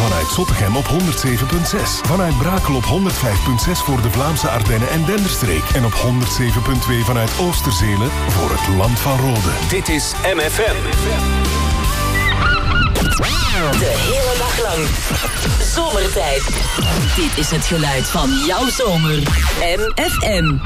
Vanuit Zottegem op 107.6. Vanuit Brakel op 105.6 voor de Vlaamse Ardennen en Denderstreek. En op 107.2 vanuit Oosterzelen voor het Land van Rode. Dit is MFM. De hele dag lang. Zomertijd. Dit is het geluid van jouw zomer. MFM.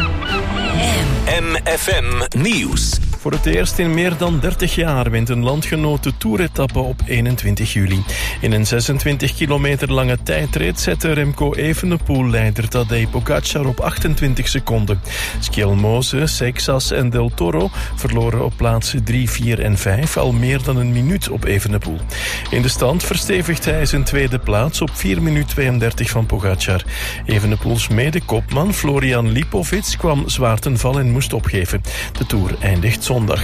MFM Nieuws. Voor het eerst in meer dan 30 jaar wint een landgenoot de Tour-etappe op 21 juli. In een 26 kilometer lange tijdrit zette Remco Evenepoel leider Tadej Pogacar op 28 seconden. Schielmoze, Seixas en Del Toro verloren op plaatsen 3, 4 en 5 al meer dan een minuut op Evenepoel. In de stand verstevigt hij zijn tweede plaats op 4 minuut 32 van Pogacar. Evenepoels mede-kopman Florian Lipovic kwam zwaar ten val en moest opgeven. De Tour eindigt zondag.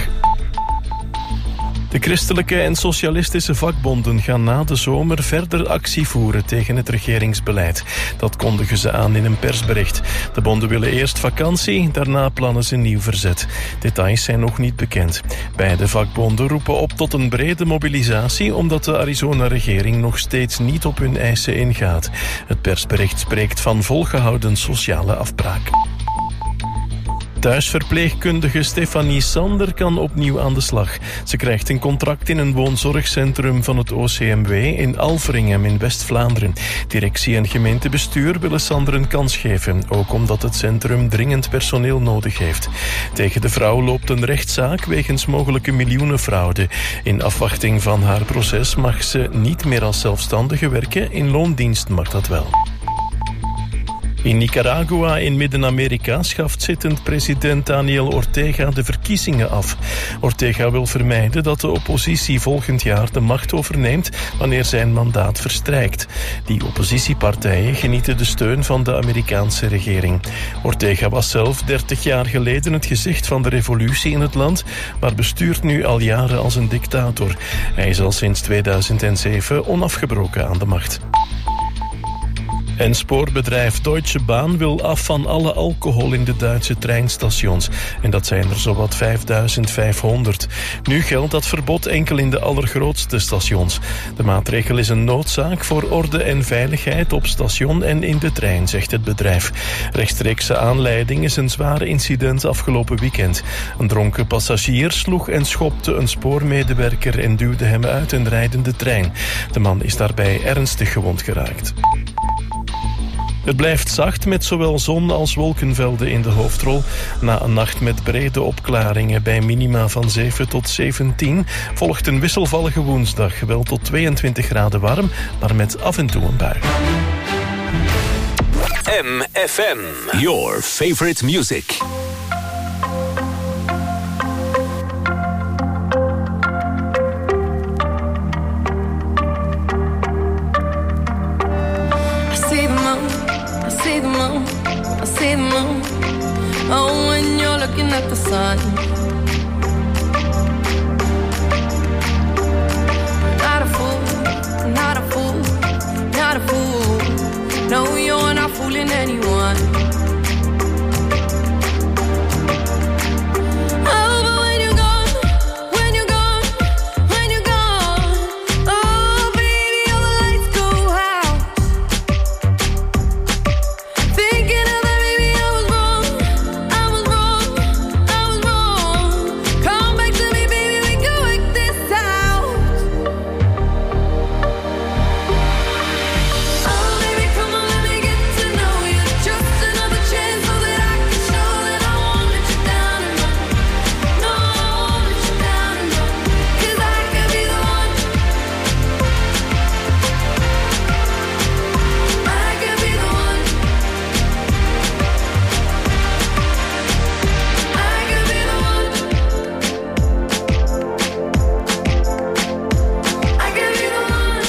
De christelijke en socialistische vakbonden gaan na de zomer verder actie voeren tegen het regeringsbeleid. Dat kondigen ze aan in een persbericht. De bonden willen eerst vakantie, daarna plannen ze nieuw verzet. Details zijn nog niet bekend. Beide vakbonden roepen op tot een brede mobilisatie omdat de Arizona-regering nog steeds niet op hun eisen ingaat. Het persbericht spreekt van volgehouden sociale afbraak. Thuisverpleegkundige Stefanie Sander kan opnieuw aan de slag. Ze krijgt een contract in een woonzorgcentrum van het OCMW in Alveringhem in West-Vlaanderen. Directie en gemeentebestuur willen Sander een kans geven, ook omdat het centrum dringend personeel nodig heeft. Tegen de vrouw loopt een rechtszaak wegens mogelijke miljoenenfraude. In afwachting van haar proces mag ze niet meer als zelfstandige werken, in loondienst mag dat wel. In Nicaragua in Midden-Amerika schaft zittend president Daniel Ortega de verkiezingen af. Ortega wil vermijden dat de oppositie volgend jaar de macht overneemt wanneer zijn mandaat verstrijkt. Die oppositiepartijen genieten de steun van de Amerikaanse regering. Ortega was zelf 30 jaar geleden het gezicht van de revolutie in het land, maar bestuurt nu al jaren als een dictator. Hij is al sinds 2007 onafgebroken aan de macht. En spoorbedrijf Deutsche Bahn wil af van alle alcohol in de Duitse treinstations. En dat zijn er zowat 5500. Nu geldt dat verbod enkel in de allergrootste stations. De maatregel is een noodzaak voor orde en veiligheid op station en in de trein, zegt het bedrijf. Rechtstreekse aanleiding is een zwaar incident afgelopen weekend. Een dronken passagier sloeg en schopte een spoormedewerker en duwde hem uit een rijdende trein. De man is daarbij ernstig gewond geraakt. Het blijft zacht met zowel zon als wolkenvelden in de hoofdrol. Na een nacht met brede opklaringen bij minima van 7 tot 17... volgt een wisselvallige woensdag, wel tot 22 graden warm, maar met af en toe een bui. MFM, your favorite music. I see the moon. Oh, when you're looking at the sun. Not a fool, not a fool, not a fool. No, you're not fooling anyone. Oh, but when you're gone, when you're gone, when you're gone. Oh, baby, all the lights go out. Thinking of that, baby, I was wrong. I was wrong, I was wrong. Come back to me, baby, we can work this out. Oh, baby, come on, let me get to know you. Just another chance so that I can show that I won't let you down and run. No, I won't let you down and run. 'Cause I could be the one. I could be the one. I could be the one. I could be the one.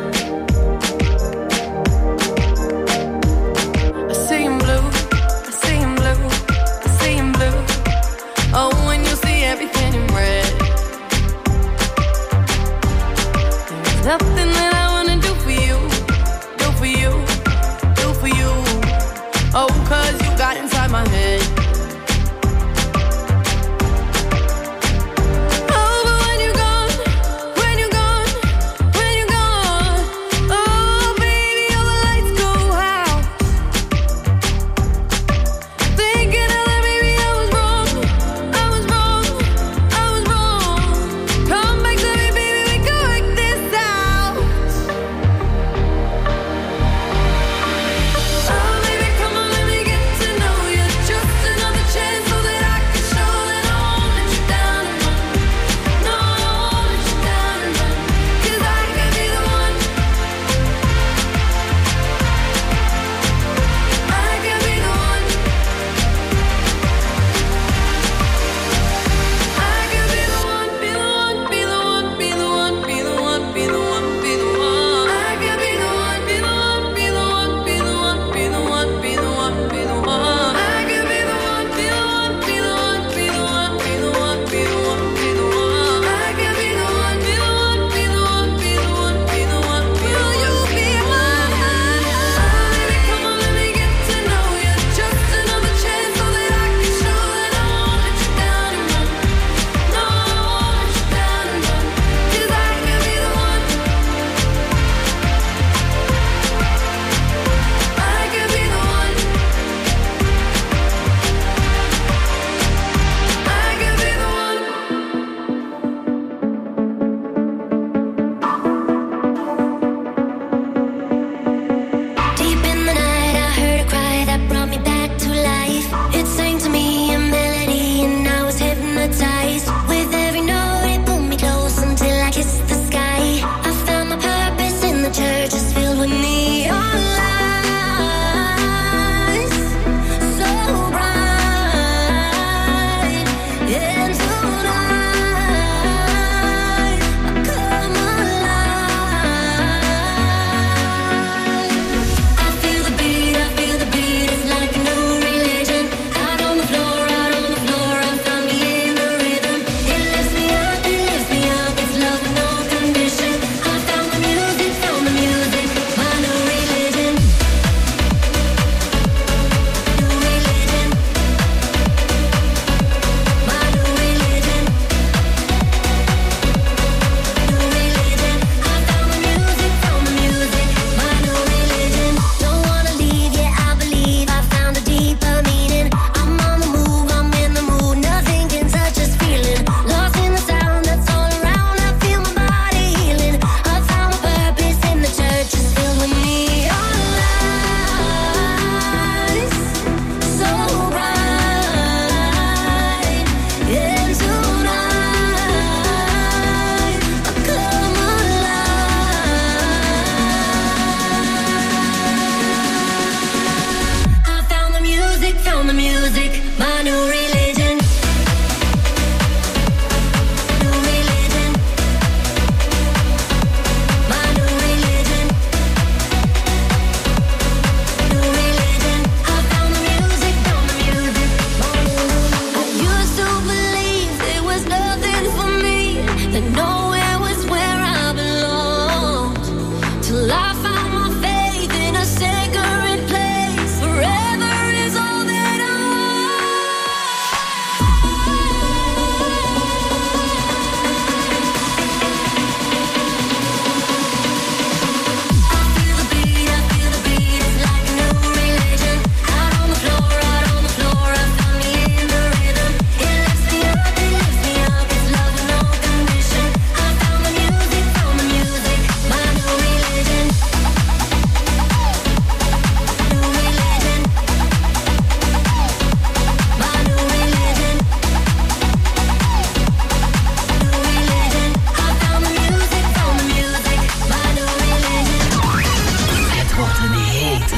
I see in blue, I see in blue, I see in blue. Oh, when you see everything in red. There's nothing that I wanna do for you, do for you, do for you. Oh, 'cause you got inside my head. Oh, but when you're gone, when you're gone, when you're gone.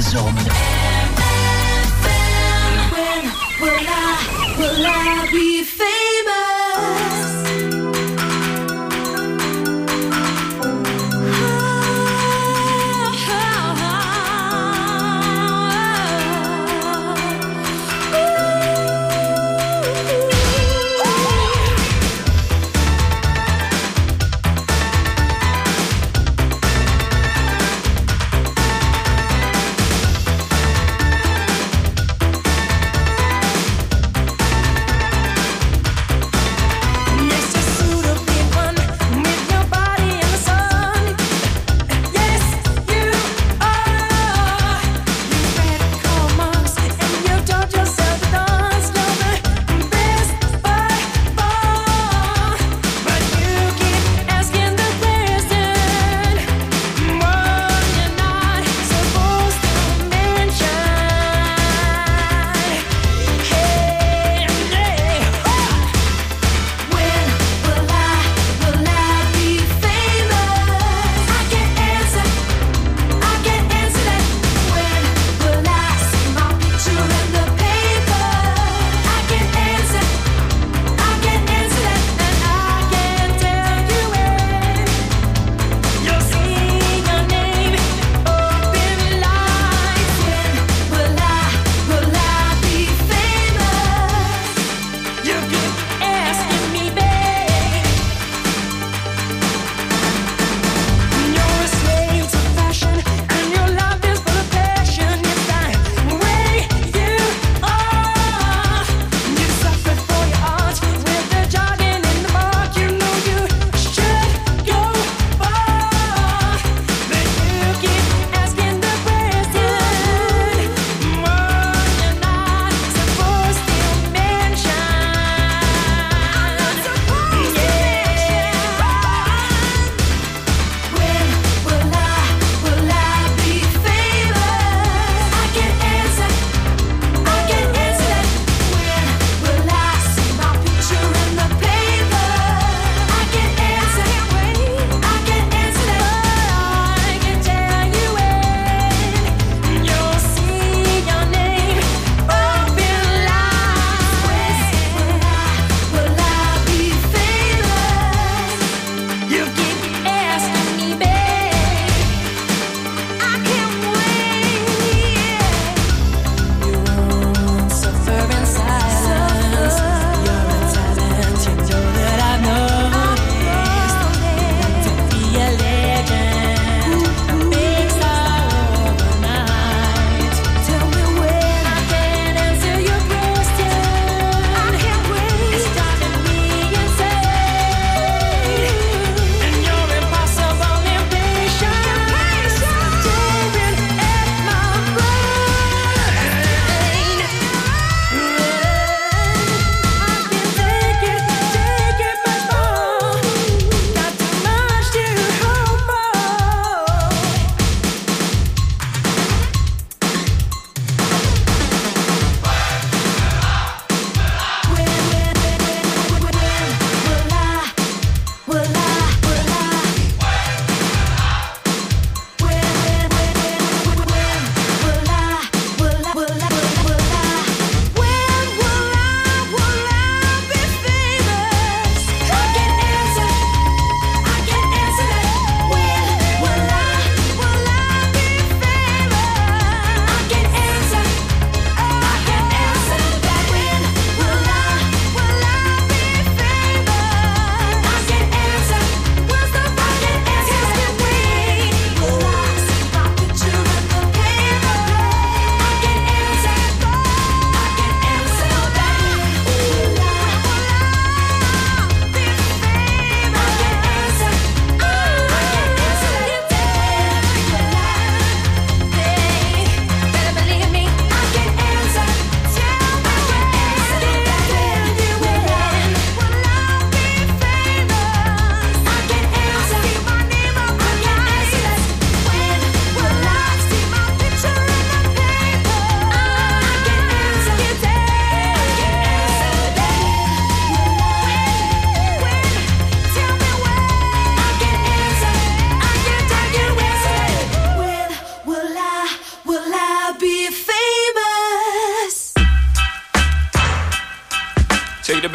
zomer. Will I be famous?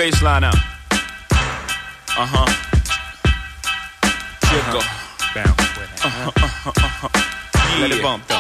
bass line out. Jiggle. Bounce with it. Yeah. Let it bump though.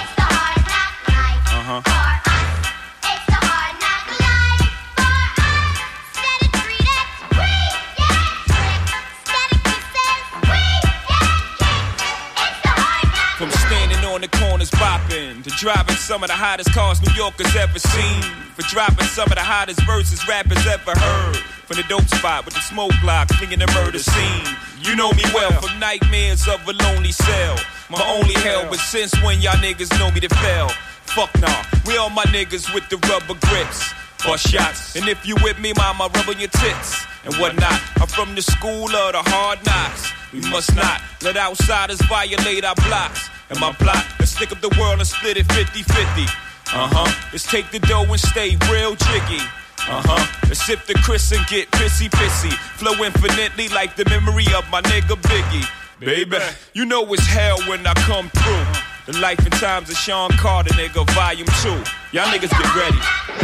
From standing on the corners bopping to driving some of the hottest cars New Yorkers ever seen, for dropping some of the hottest verses rappers ever heard, from the dope spot with the smoke block flinging the murder scene. You know me well from nightmares of a lonely cell, my only hell. But since when y'all niggas know me to fail? Fuck nah, we all my niggas with the rubber grips, bust shots. And if you with me, mama, rub on your tits and whatnot. I'm from the school of the hard knocks. We must not let outsiders violate our blocks. And my plot, let's stick up the world and split it 50-50. Let's take the dough and stay real jiggy. Let's sip the Chris and get pissy. Flow infinitely like the memory of my nigga Biggie. Baby, you know it's hell when I come through. The life and times of Sean Carter, nigga, volume 2. Y'all niggas get ready.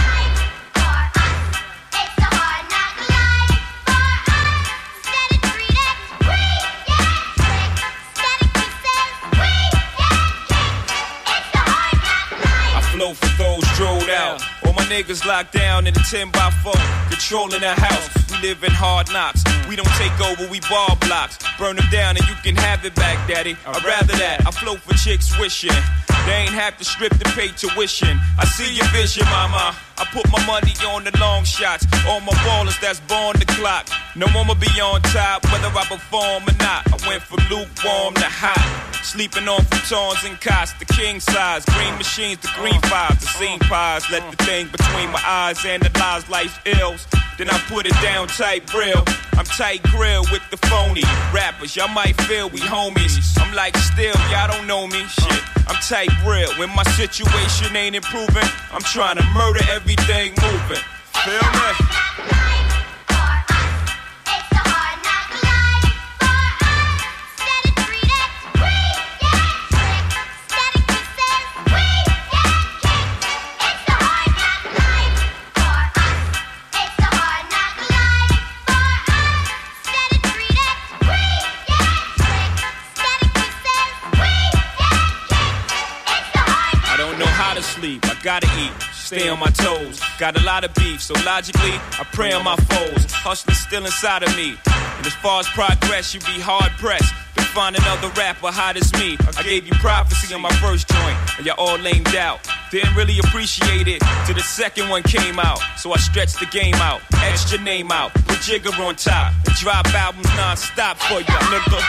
Flow for those drilled out. All my niggas locked down in a 10x4, controlling the house. We live in hard knocks. We don't take over, we ball blocks. Burn them down and you can have it back, daddy. I'd rather that. I flow for chicks wishing they ain't have to strip to pay tuition. I see your vision, mama. I put my money on the long shots. All my ballers that's born the clock. No one will be on top, whether I perform or not. I went from lukewarm to hot. Sleeping on futons and cots, the king size. Green machines, the green fives, the scene pies. Let the thing between my eyes analyze life's ills. Then I put it down tight real. I'm tight grill with the phony rappers. Y'all might feel we homies. I'm like still, y'all don't know me. Shit, I'm tight real. When my situation ain't improving, I'm trying to murder everything moving. Feel me? Sleep, I gotta eat, stay on my toes. Got a lot of beef, so logically, I pray on my foes. Hustling still inside of me, and as far as progress, you be hard pressed to find another rapper hot as me. I gave you prophecy on my first joint, and y'all all lamed out. Didn't really appreciate it till the second one came out. So I stretched the game out, etched your name out, put Jigger on top, and drop albums non-stop for ya, nigga.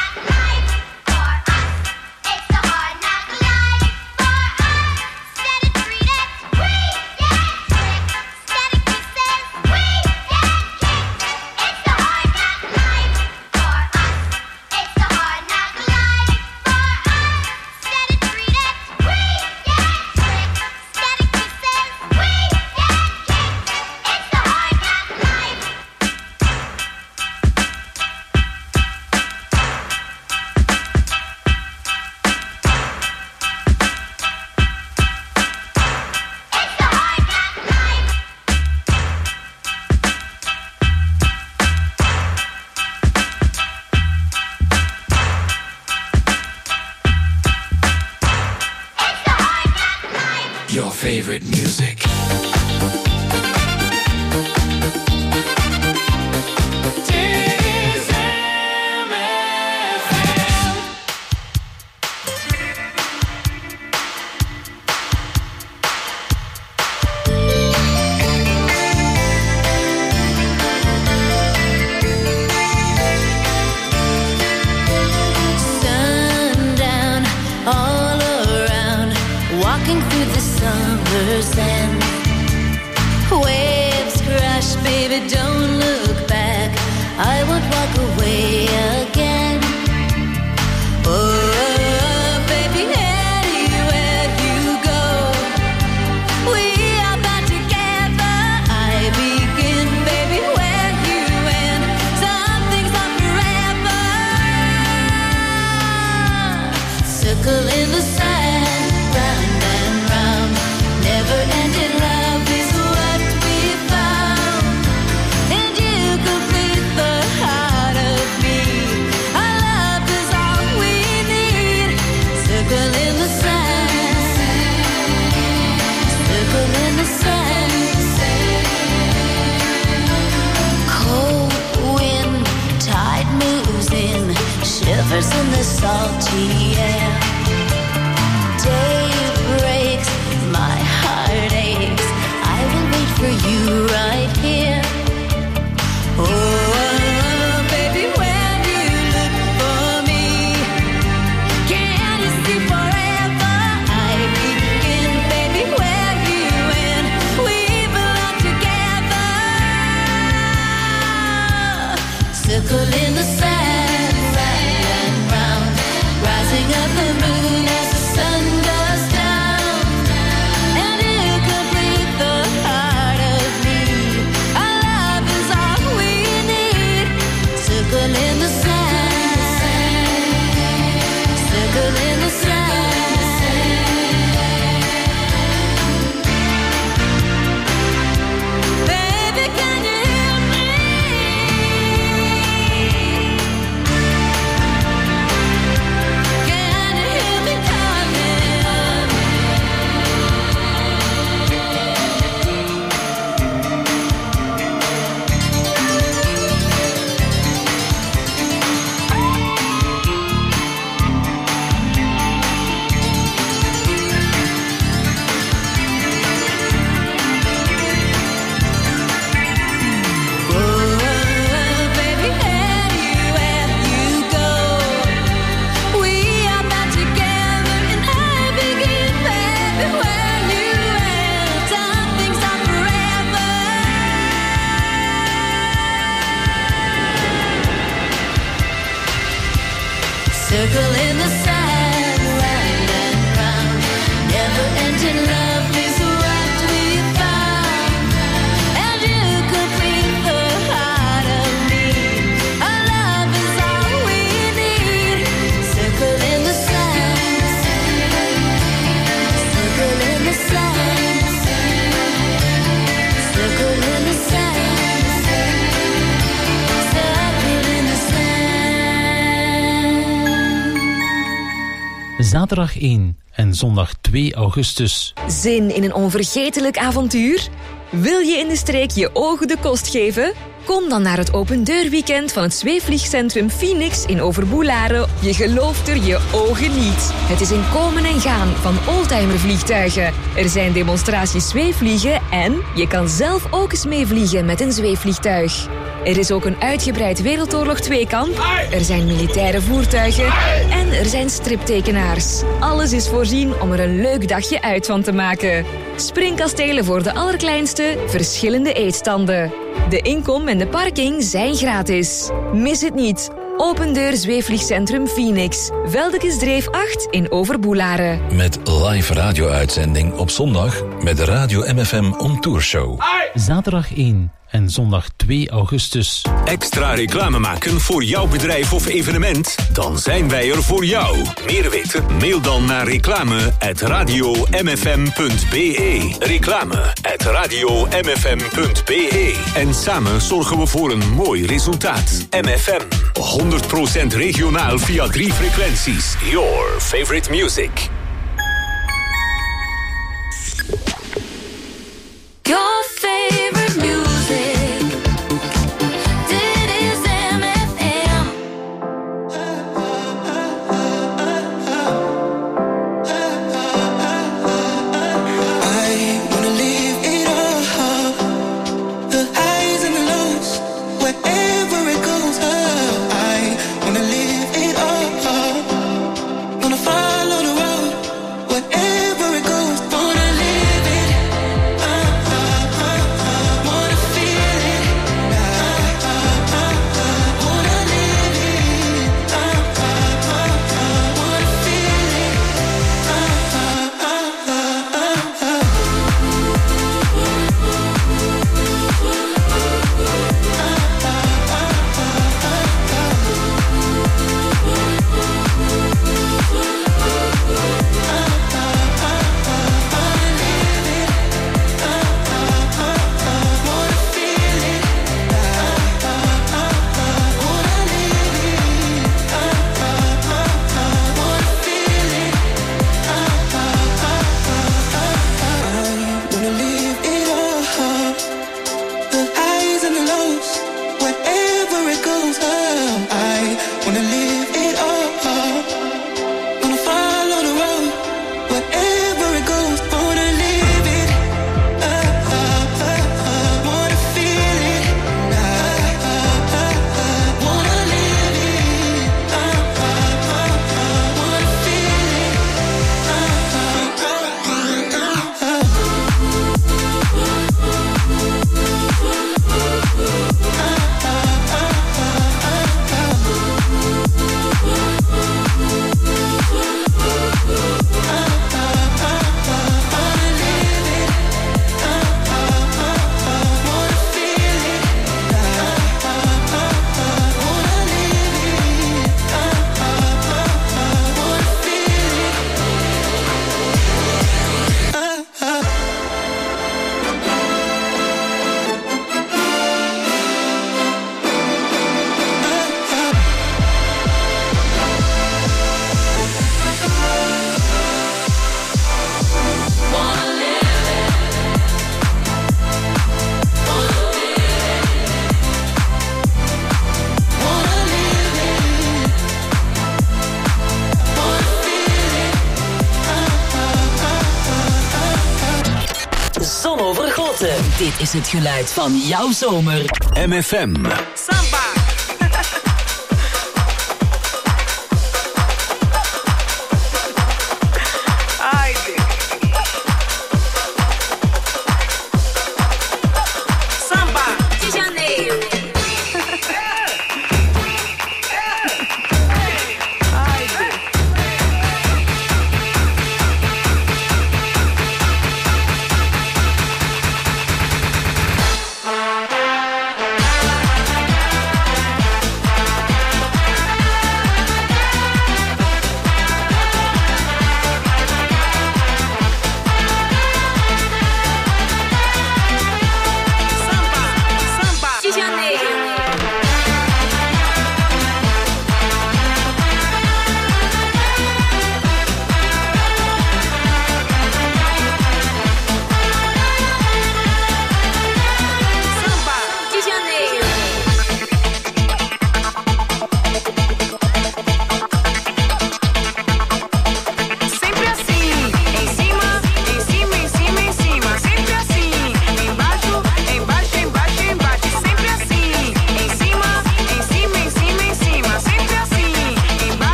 Your favorite music. Sundown, all around, walking through the summer sand. Waves crash, baby, don't look back. I won't walk away again. Oh, baby, anywhere you go, we are bound together. I begin, baby, where you end. Some things are forever. Circle in the sand, round and round. Never ending love is what we found. And you shivers in the salty air. Day breaks, my heart aches. I will wait for you right here. Oh, baby, when you look for me, can you see forever? I begin, baby, where you end. We belong together. Circle in the sand, round and round, rising up the moon as the sun goes down. And you complete the heart of me. Our love is all we need. Circle in the sand, circle in the sand. Baby, can you hear me? Can you hear me coming? Oh, baby, anywhere you go, we are bound together, and I begin, baby, where you end. Some things are forever. Circle in the sand, round and round. Never-ending love is what we found. And you complete the heart of me. Our love is all we need. Circle in the sand, circle in the sand, circle in the sand, circle in the sand. Zaterdag 1 en zondag 2 augustus. Zin in een onvergetelijk avontuur? Wil je in de streek je ogen de kost geven? Kom dan naar het opendeurweekend van het zweefvliegcentrum Phoenix in Overboelaren. Je gelooft er je ogen niet. Het is een komen en gaan van oldtimervliegtuigen. Er zijn demonstraties zweefvliegen en je kan zelf ook eens meevliegen met een zweefvliegtuig. Er is ook een uitgebreid Wereldoorlog 2-kamp. Er zijn militaire voertuigen. En er zijn striptekenaars. Alles is voorzien om er een leuk dagje uit van te maken. Springkastelen voor de allerkleinste, verschillende eetstanden. De inkom en de parking zijn gratis. Mis het niet. Open deur zweefvliegcentrum Phoenix. Veldekesdreef 8 in Overboelaren. Met live radio-uitzending op zondag met de Radio MFM On Tour Show. Zaterdag 1 en zondag 2 augustus. Extra reclame maken voor jouw bedrijf of evenement? Dan zijn wij er voor jou. Meer weten? Mail dan naar reclame@radiomfm.be. Reclame@radiomfm.be. En samen zorgen we voor een mooi resultaat. MFM. 100% regionaal via 3 frequenties. Your favorite music. Your favorite music. Dit is MFM. I wanna live it all, the highs and the lows, wherever it goes. I wanna live it all, wanna follow the road. Lotte. Dit is het geluid van jouw zomer. MFM. Samba.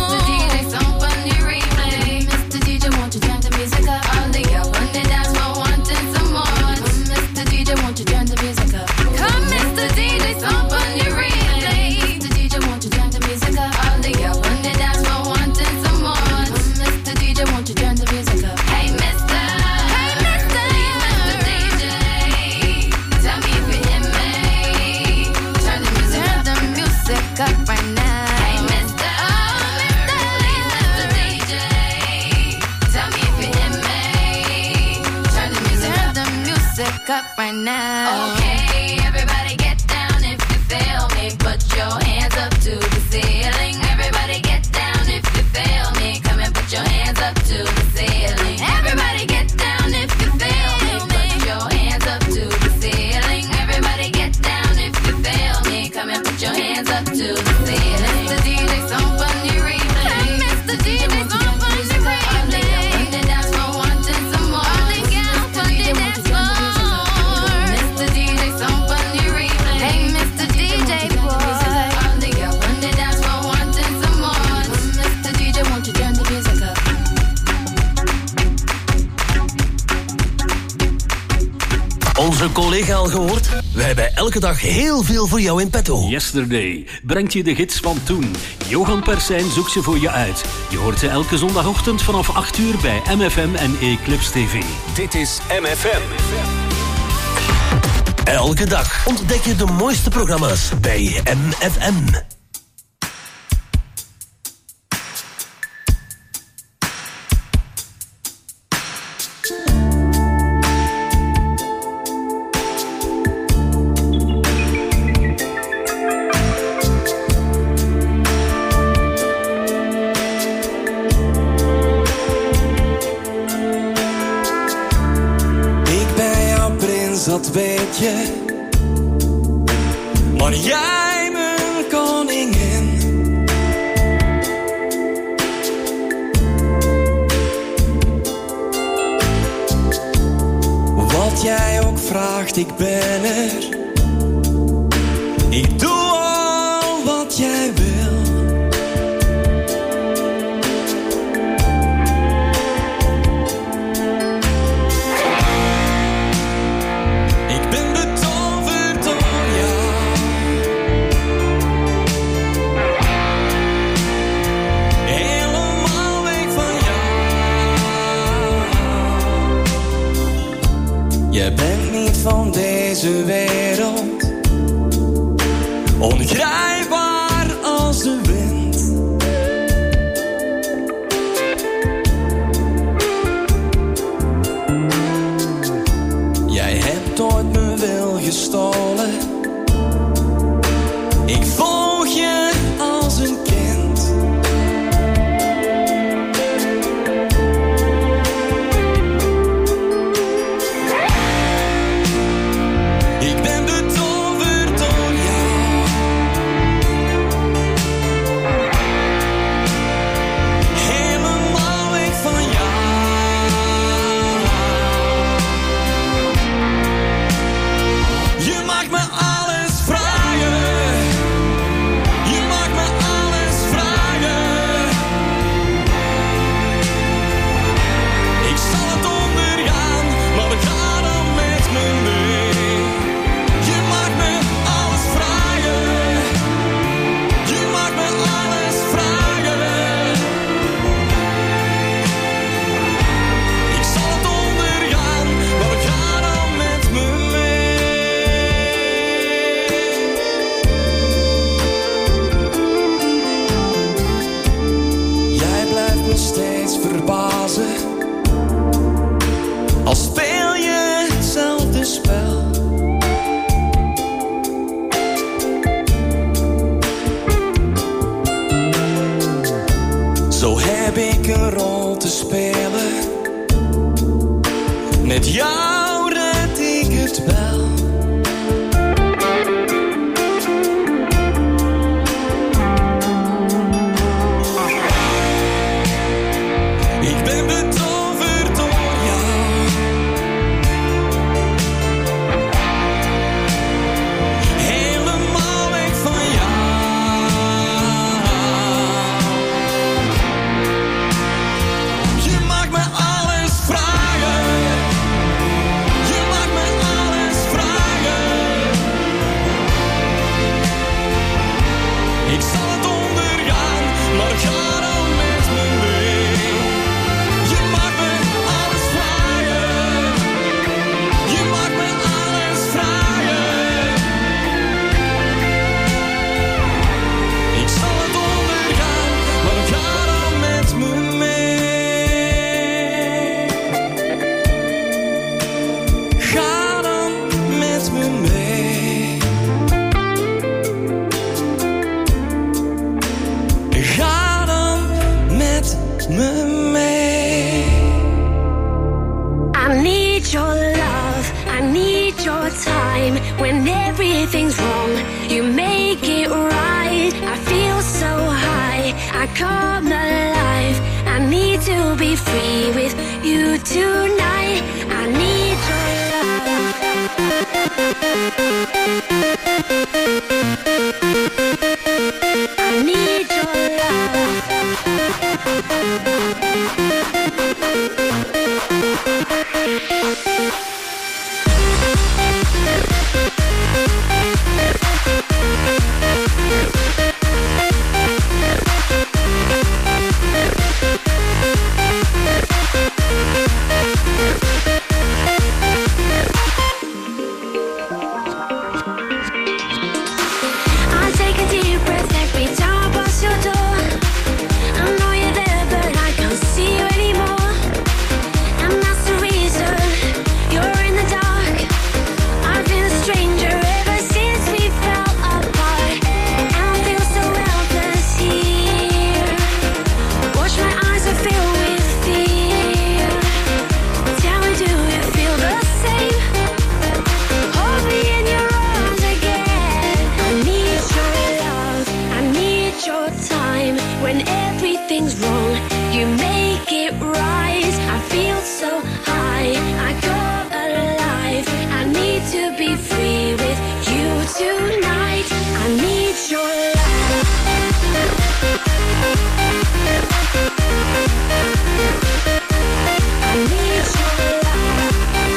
Mr. DJ, won't you turn the music up? All the girls on the dance floor. up right now. Okay, everybody get down if you feel me. Put your hands up to the ceiling. Everybody get down if you feel me. Come and put your hands up to the ceiling. Everybody get down if you feel me. Put your hands up to the ceiling. Everybody get down if you feel me. Come and put your hands up to the ceiling. Mr. DJ, some funny replay. Mr. DJ, some funny replay. On the dance floor, wanting some more. On the dance floor. Mr. DJ, some funny replay. Hey, Mr. DJ, boy. On the dance floor, wanting some more. Mr. DJ, won't you turn the music up? Onze collega al gehoord? We hebben elke dag heel veel voor jou in petto. Yesterday brengt je de gids van toen. Johan Persijn zoekt ze voor je uit. Je hoort ze elke zondagochtend vanaf 8 uur bij MFM en Eclipse TV. Dit is MFM. Elke dag ontdek je de mooiste programma's bij MFM. Dat weet je, maar jij mijn koningin. Wat jij ook vraagt, ik ben er. Ik doe al wat jij wil. Je bent niet van deze wereld, ongrijpbaar als de wind. Jij hebt ooit mijn wil gestolen, ik volg je als een kind. Als speel je hetzelfde spel. Zo heb ik een rol te spelen. Met jou red ik het wel. Ik ben betoverd door jou. Helemaal weg van jou. Je maakt me alles vragen. Je maakt me alles met mee. I need your love, I need your time. When everything's wrong, you make it right. I feel so high, I come alive. I need to be free with you tonight. I need your love. I need your love. I take a deep breath every time I pass your door. I know you're there, but I can't see you anymore. And that's the reason you're in the dark. I've been a stranger ever since we fell apart. And I feel so helpless here. Watch my eyes are filled with fear. Tell me, do you feel the same? Hold me in your arms again. I need your love, I need your time. When everything's wrong, you make it right. I feel so high, I come alive. I need to be free with you tonight. I need your love. I need your love.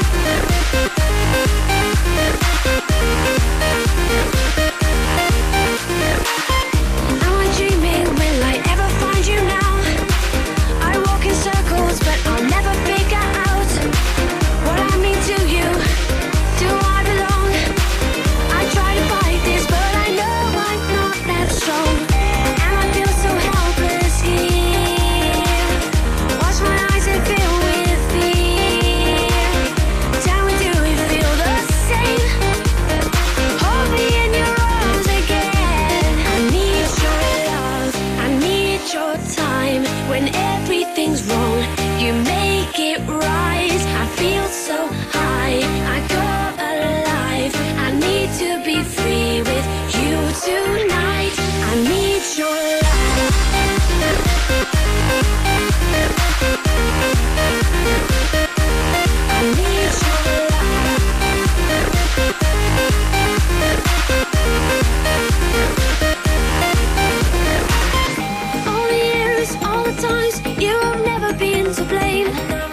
Am I dreaming? Will I ever find you now? I walk in circles, but I'll never figure out what I mean to you. Do I belong? I try to fight this, but I know I'm not that strong. And I feel so helpless here. Watch my eyes and fill with fear. Tell me, do you feel the same? Hold me in your arms again. I need your love, I need your time. When everything's wrong, you make it right. I feel so high, I come alive. I need to be free with you tonight. I need your love. I need your love. All the years, all the times, you have never been to blame.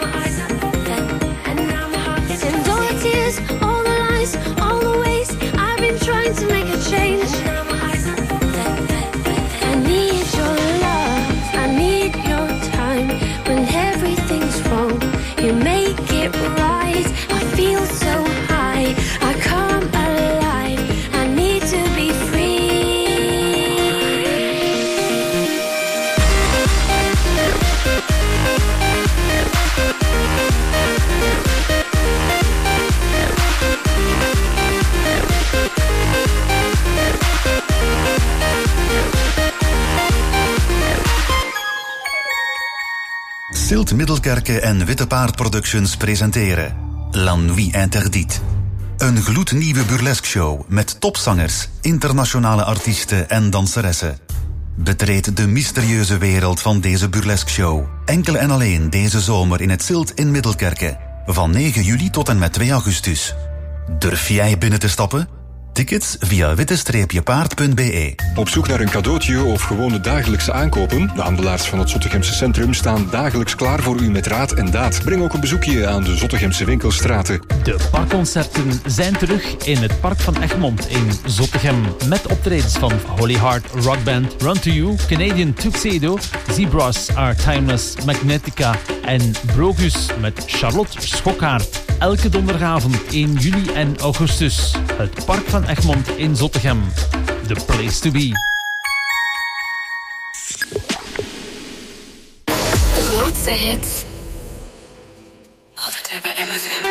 And all the tears, all the lies, all the ways I've been trying to make a change. I need your love, I need your time. When everything's wrong, you make it right. I feel so high, I come alive. I need to be free. Silt Middelkerke en Witte Paard Productions presenteren La Nuit Interdite. Een gloednieuwe burlesque-show met topzangers, internationale artiesten en danseressen. Betreed de mysterieuze wereld van deze burlesque-show. Enkel en alleen deze zomer in het Silt in Middelkerke. Van 9 juli tot en met 2 augustus. Durf jij binnen te stappen? Tickets via witte-paard.be. Op zoek naar een cadeautje of gewoon de dagelijkse aankopen? De handelaars van het Zottegemse centrum staan dagelijks klaar voor u met raad en daad. Breng ook een bezoekje aan de Zottegemse winkelstraten. De parkconcerten zijn terug in het Park van Egmond in Zottegem. Met optredens van Holy Heart Rock Band, Run To You, Canadian Tuxedo, Zebras Are Timeless, Magnetica en Brogus met Charlotte Schokkaert. Elke donderdagavond 1 juli en augustus. Het Park van Egmond in Zottegem. The place to be. De grootste hits. Altijd bij MFM.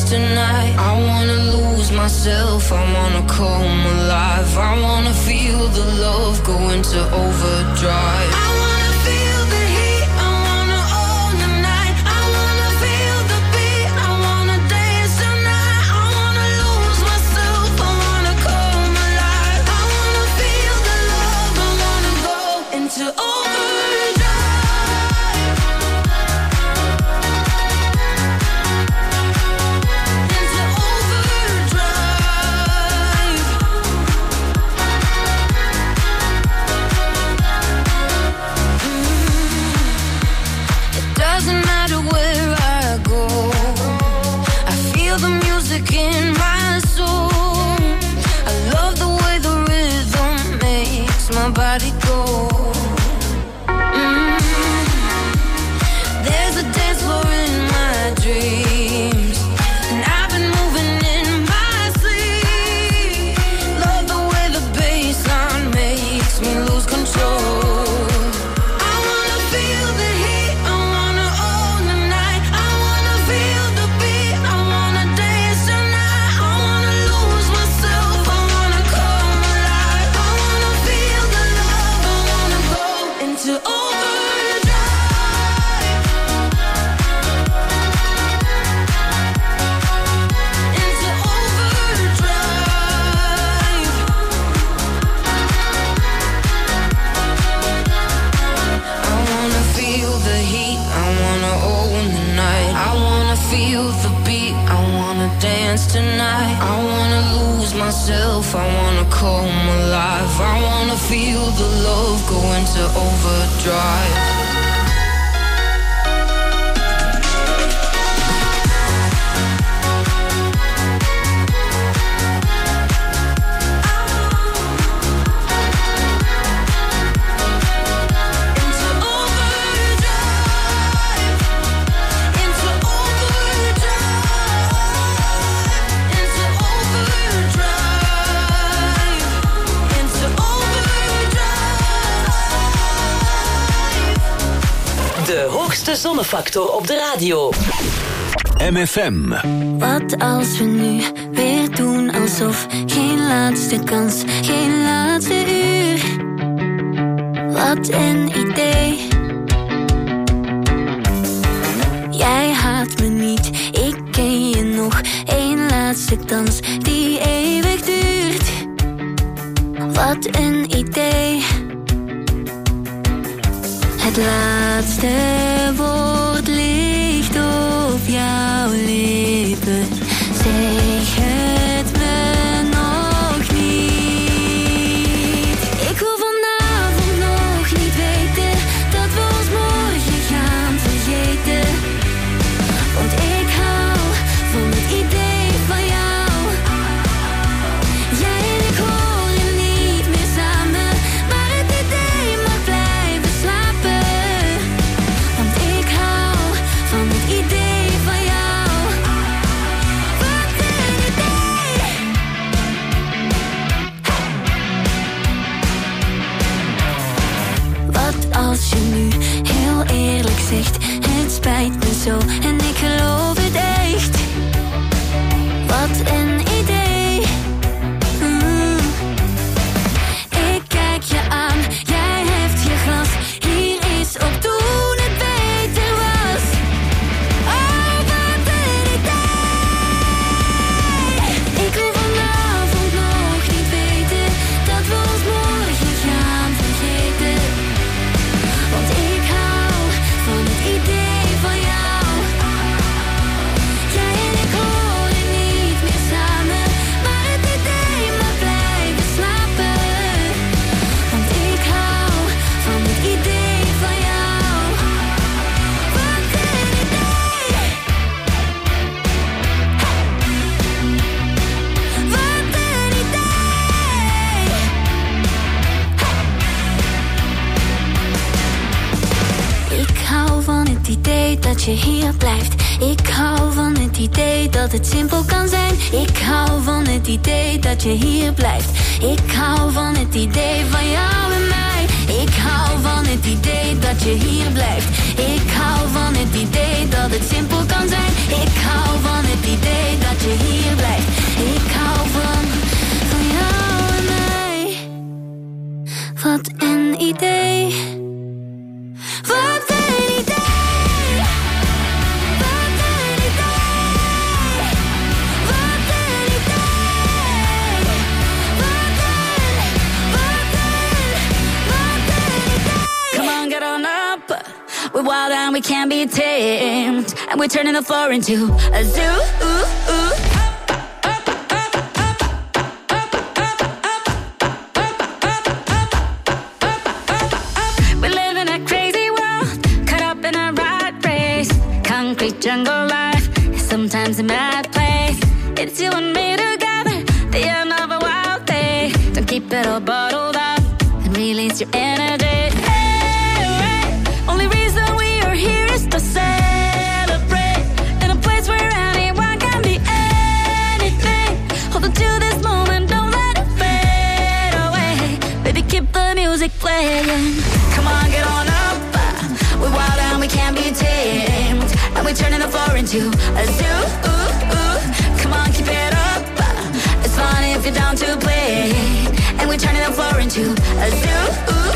tonight. I wanna lose myself, I wanna come alive. I wanna feel the love go into overdrive. I wanna feel the heat, I wanna own the night. I wanna feel the beat, I wanna dance tonight. I wanna lose myself, I wanna come alive. I wanna feel the love, I wanna go into overdrive. Doesn't matter where I go, I feel the music in my soul. I love the way the rhythm makes my body go. There's a dance floor in my dreams, and I've been moving in my sleep. Love the way the bassline makes me lose control. Tonight, I wanna lose myself, I wanna come alive. I wanna feel the love go into overdrive. De hoogste zonnefactor op de radio. MFM. Wat als we nu weer doen alsof geen laatste kans, geen laatste uur. Wat een idee. Jij haat me niet, ik ken je nog. Eén laatste dans die eeuwig duurt. Wat een idee. Het laatste woord ligt op jouw lippen. Zeg het me nog niet. Ik wil vanavond nog niet weten dat we ons morgen gaan vergeten. Want ik hou van het idee van jou. Jij en ik horen niet meer samen, maar het idee mag blijven slapen. Want ik hou van het idee van jou. Wat een idee. Wat als je nu heel eerlijk zegt, het spijt me zo en ik geloof het echt. Wat een idee. Ik kijk je aan, jij heft je glas. Hier is op toen het beter was. Oh, wat een idee. Ik wil vanavond nog niet weten dat we ons morgen gaan vergeten. Want ik hou van het idee van jou. Jij en ik horen niet meer samen, maar het idee mag blijven slapen. Want ik hou van het idee van jou. Wat een idee. Wat een idee. Ik hou van het idee dat je hier blijft. Ik hou van het idee dat het simpel kan zijn. Ik hou van het idee dat je hier blijft. Ik hou van het idee van jou en mij. Ik hou van het idee dat je hier blijft. Ik hou van het idee dat het simpel kan zijn. Ik hou van het idee dat up. We're wild and we can't be tamed, and we're turning the floor into a zoo. We live in a crazy world, caught up in a rat race. Concrete jungle life is sometimes a mad place. It's you and me together, the end of a wild day. Don't keep it all bottled up and release your energy. Only reason we are here is to celebrate in a place where anyone can be anything. Hold on to this moment, don't let it fade away. Baby, keep the music playing. Come on, get on up. We're wild and we can't be tamed, and we're turning the floor into a zoo. Come on, keep it up. It's fun if you're down to play, and we're turning the floor into a zoo.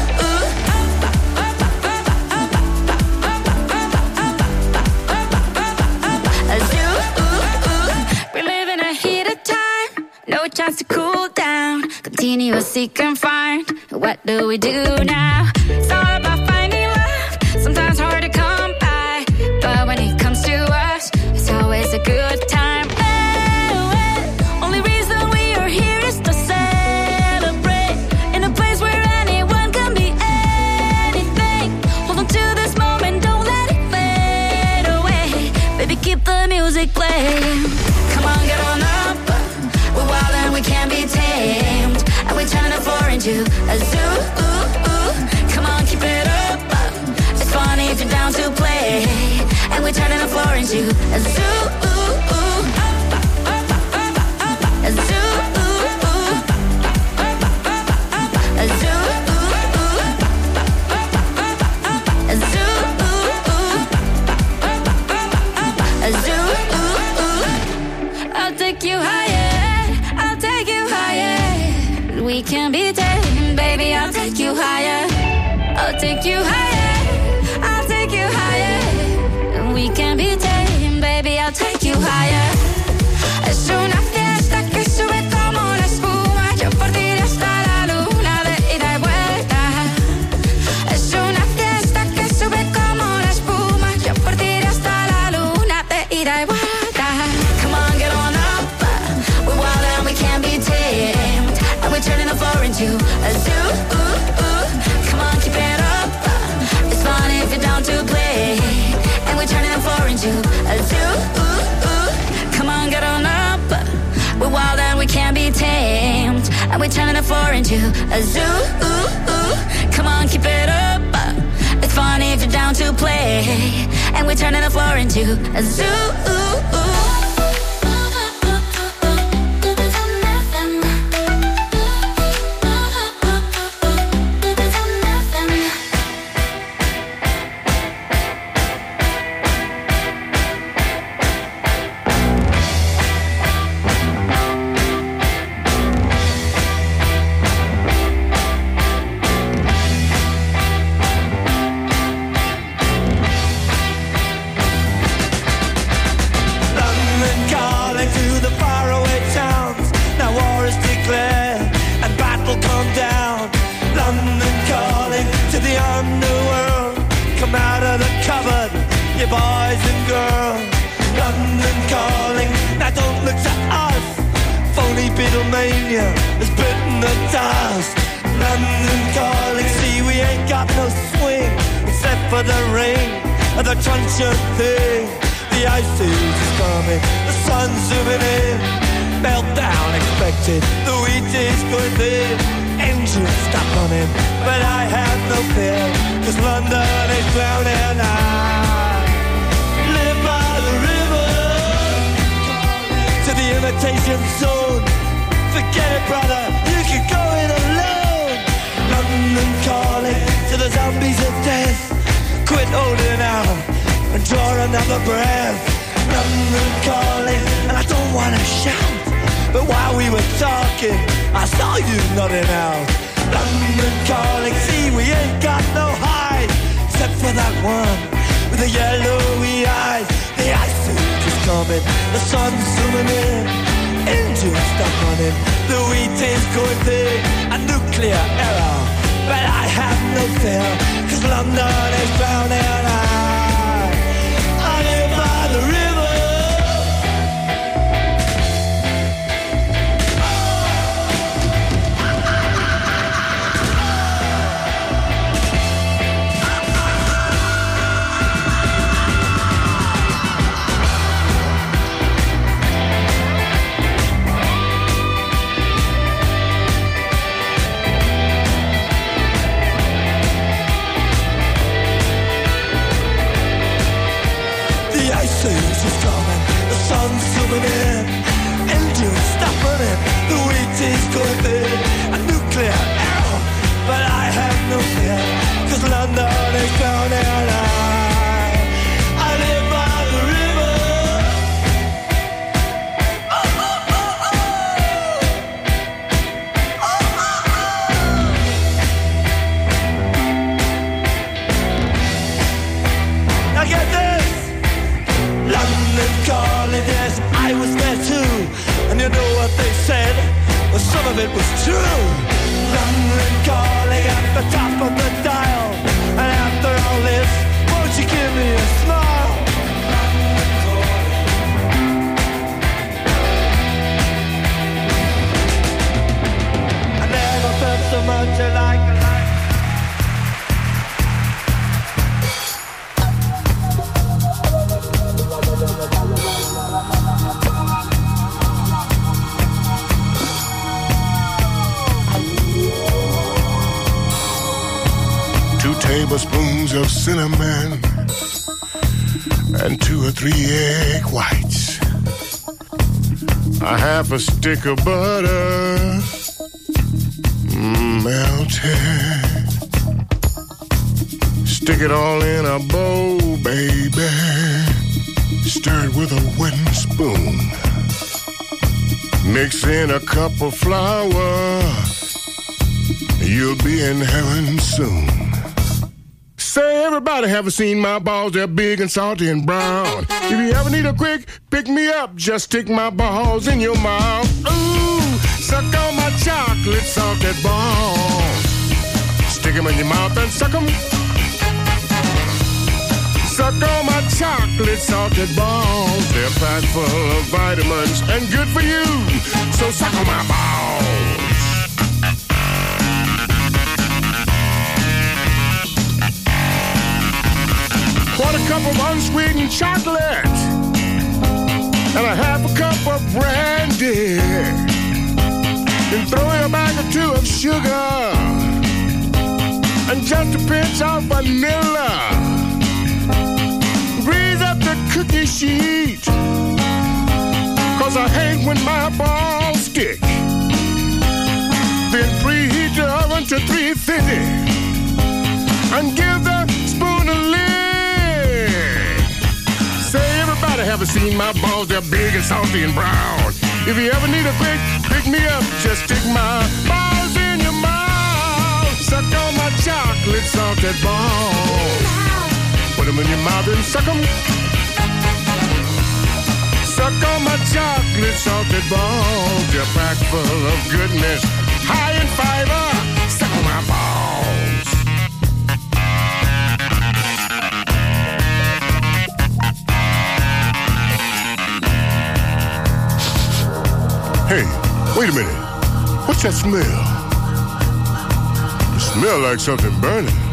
No chance to cool down. Continuously confined. What do we do now? It's all about finding love. Sometimes hard to come by, but when it comes to us, it's always a good time. Only reason we are here is to celebrate in a place where anyone can be anything. Hold on to this moment, don't let it fade away. Baby, keep the music playing. Come on, get on up. We're wild and we can't be tamed, and we're turning the floor into a zoo. Come on, keep it up. It's funny if you're down to play, and we're turning the floor into a zoo. A zoo. A zoo. A zoo. A zoo. I'll take you higher. We can be tamed, baby, I'll take you higher. I'll take you higher. I'll take you higher. We can be tamed, baby, I'll take you higher. Es una fiesta que sube como la espuma. Yo por ti hasta la luna de ida y vuelta. Es una fiesta que sube como la espuma. Yo por ti hasta la luna de ida y vuelta. Come on, get on up. We're wild and we can't be tamed, and we're turning the floor into a zoo. Come on, keep it up. It's fun if you're down to play, and we're turning the floor into a zoo. Come on, get on up. We're wild and we can't be tamed, and we're turning the floor into a zoo. Come on, keep it up. It's fun if you're down to play, and we're turning the floor into a zoo. The wheat is going through a nuclear error. but I have no fear, 'cause London is drowning. I live by the river. Zooming in, engines stop running, the wheat is going thin, a nuclear arrow, but I have no fear, 'cause London is drowning. I live by the river. Now get this, London calling, yes, I was there too. And you know what they said? Well, some of it was true. London calling at the top of the dial. And after all this, won't you give me a smile? I never felt so much like a life. Tablespoons of cinnamon and 2 or 3 egg whites, a half a stick of butter melted. Stick it all in a bowl, baby. Stir it with a wooden spoon. Mix in a cup of flour. You'll be in heaven soon. Say, everybody haven't seen my balls, they're big and salty and brown. If you ever need a quick pick-me-up, just stick my balls in your mouth. Ooh, suck on my chocolate salted balls. Stick them in your mouth and suck them. Suck on my chocolate salted balls. They're packed full of vitamins and good for you. So suck on my balls. Quarter cup of unsweetened chocolate and a half a cup of brandy. Then throw in a bag or 2 of sugar and just a pinch of vanilla. Grease up the cookie sheet, 'cause I hate when my balls stick. Then preheat the oven to 350 and give the spoon a lick. Say, everybody haven't seen my balls, they're big and salty and brown. If you ever need a quick pick-me-up, just stick my balls in your mouth. Suck on my chocolate salted balls. Put them in your mouth and suck them. Suck on my chocolate salted balls. They're packed full of goodness, high in fiber. Suck on my balls. Hey, wait a minute. What's that smell? It smells like something burning.